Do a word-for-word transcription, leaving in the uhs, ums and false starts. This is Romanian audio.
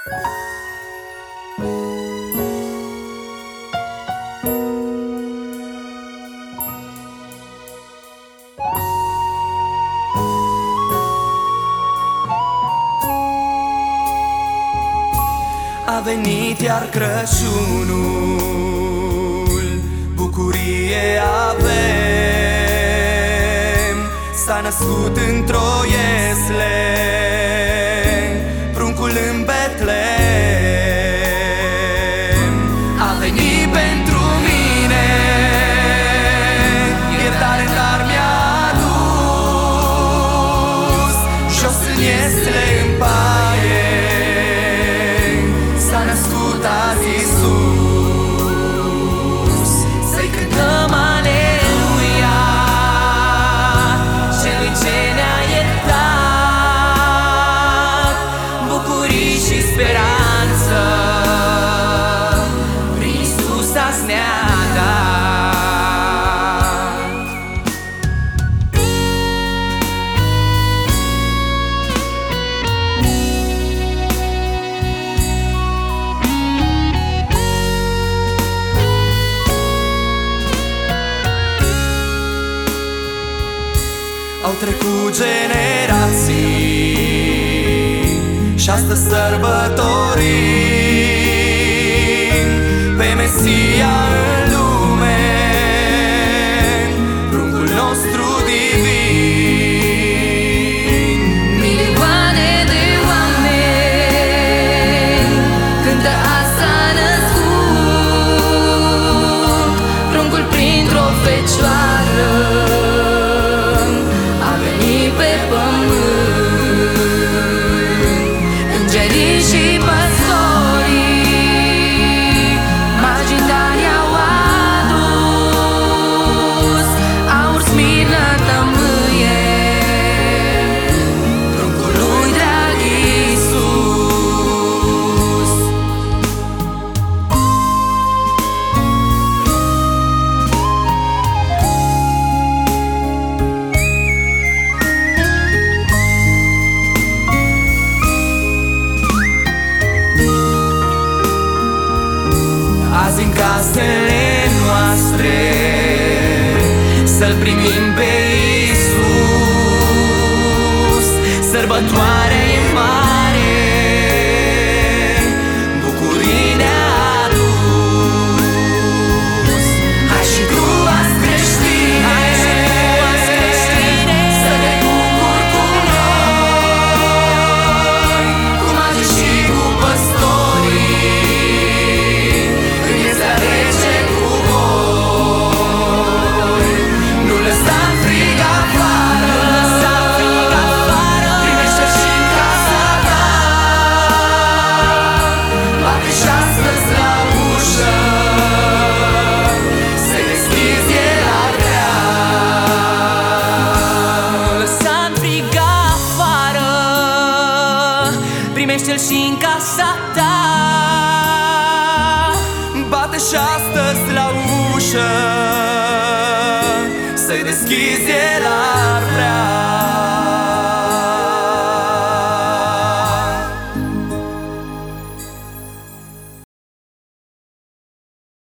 A venit iar Crăciunul, bucurie avem. S-a născut într-o iesle pruncul în Betlehem. A venit pentru mine, iertare dar mi-a adus, jos în iesle în paie s-a născut azi Iisus. Să-i cântăm aleluia celui ce ne-a iertat, bucurii și speranță prin Iisus azi ne-a dat. Au trecut generații și astăzi sărbătorim pe Mesia în lume, pruncul nostru divin. Milioane de oameni cântă azi s-a născut, pruncul printr-o fecioară pe pământ. Îngerii și păstorii magindari au adus aur, smirnă, tămâie, pruncul lui drag Iisus. Azi în casele noastre să-L primim pe Iisus. Sărbătoarea e mare, bucurii ne-a adus. Hai și tu azi creștine, să ne bucuri cu noi, cu magii și cu păstorii. Nu lăsa frig afară, primește-L și în casa ta. Bate și astăzi la ușă, să-i deschizi, El ar vrea. Nu lăsa frig afară, primește-L și în casa ta. Bate și astăzi la ușă, să-i deschizi, El